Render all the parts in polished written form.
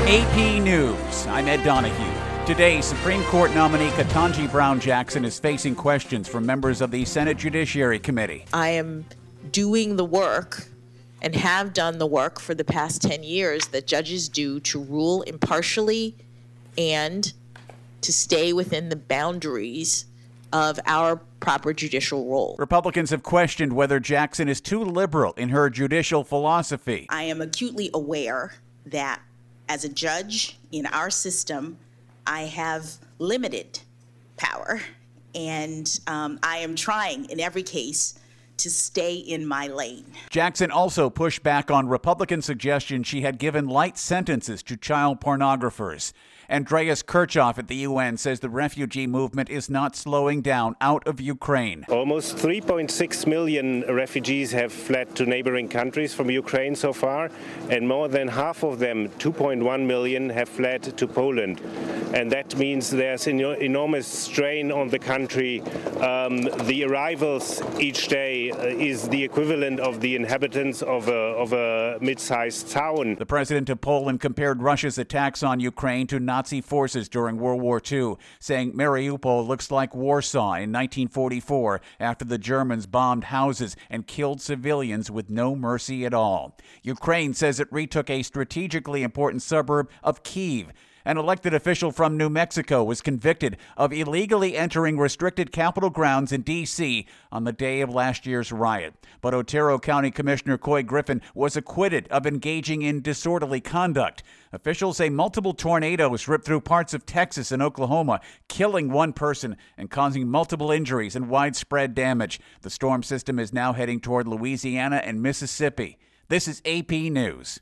AP News. I'm Ed Donahue. Today, Supreme Court nominee Ketanji Brown Jackson is facing questions from members of the Senate Judiciary Committee. I am doing the work and have done the work for the past 10 years that judges do to rule impartially and to stay within the boundaries of our proper judicial role. Republicans have questioned whether Jackson is too liberal in her judicial philosophy. I am acutely aware that as a judge in our system, I have limited power, and I am trying in every case to stay in my lane. Jackson also pushed back on Republican suggestions she had given light sentences to child pornographers. Andreas Kirchhoff at the UN says the refugee movement is not slowing down out of Ukraine. Almost 3.6 million refugees have fled to neighboring countries from Ukraine so far, and more than half of them, 2.1 million, have fled to Poland. And that means there's an enormous strain on the country. The arrivals each day is the equivalent of the inhabitants of a mid-sized town. The president of Poland compared Russia's attacks on Ukraine to Nazi forces during World War II, saying Mariupol looks like Warsaw in 1944 after the Germans bombed houses and killed civilians with no mercy at all. Ukraine says it retook a strategically important suburb of Kyiv. An elected official from New Mexico was convicted of illegally entering restricted Capitol grounds in D.C. on the day of last year's riot. But Otero County Commissioner Coy Griffin was acquitted of engaging in disorderly conduct. Officials say multiple tornadoes ripped through parts of Texas and Oklahoma, killing one person and causing multiple injuries and widespread damage. The storm system is now heading toward Louisiana and Mississippi. This is AP News.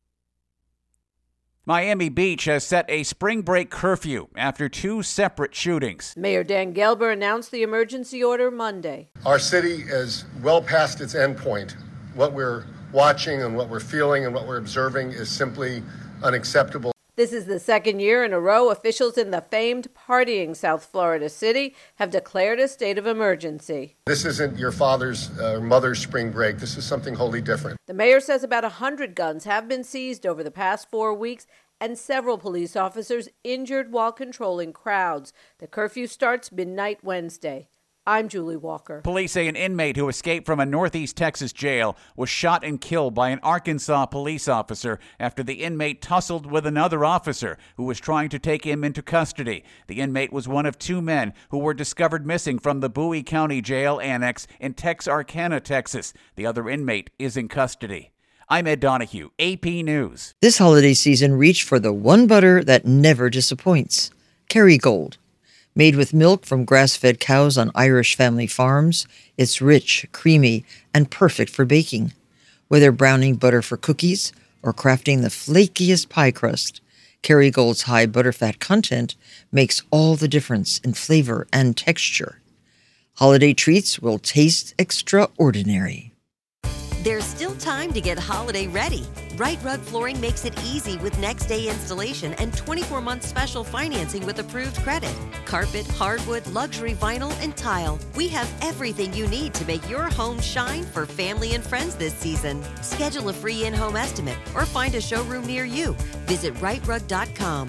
Miami Beach has set a spring break curfew after two separate shootings. Mayor Dan Gelber announced the emergency order Monday. Our city is well past its endpoint. What we're watching and what we're feeling and what we're observing is simply unacceptable. This is the second year in a row officials in the famed partying South Florida city have declared a state of emergency. This isn't your father's or mother's spring break. This is something wholly different. The mayor says about 100 guns have been seized over the past 4 weeks and several police officers injured while controlling crowds. The curfew starts midnight Wednesday. I'm Julie Walker. Police say an inmate who escaped from a Northeast Texas jail was shot and killed by an Arkansas police officer after the inmate tussled with another officer who was trying to take him into custody. The inmate was one of two men who were discovered missing from the Bowie County Jail Annex in Texarkana, Texas. The other inmate is in custody. I'm Ed Donahue, AP News. This holiday season, reach for the one butter that never disappoints, Kerrygold. Made with milk from grass-fed cows on Irish family farms, it's rich, creamy, and perfect for baking. Whether browning butter for cookies or crafting the flakiest pie crust, Kerrygold's high butterfat content makes all the difference in flavor and texture. Holiday treats will taste extraordinary. There's still time to get holiday ready. Right Rug Flooring makes it easy with next day installation and 24-month special financing with approved credit. Carpet, hardwood, luxury vinyl, and tile. We have everything you need to make your home shine for family and friends this season. Schedule a free in-home estimate or find a showroom near you. Visit rightrug.com,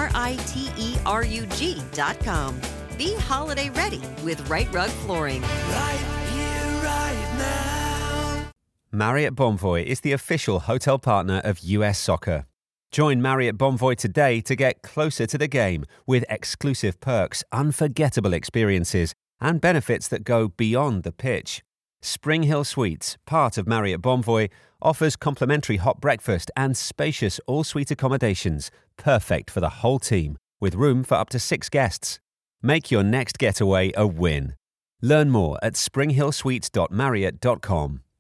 RITERUG.com. Be holiday ready with Right Rug Flooring. Right here, right now. Marriott Bonvoy is the official hotel partner of US Soccer. Join Marriott Bonvoy today to get closer to the game with exclusive perks, unforgettable experiences, and benefits that go beyond the pitch. Spring Hill Suites, part of Marriott Bonvoy, offers complimentary hot breakfast and spacious all-suite accommodations, perfect for the whole team, with room for up to 6 guests. Make your next getaway a win. Learn more at springhillsuites.marriott.com.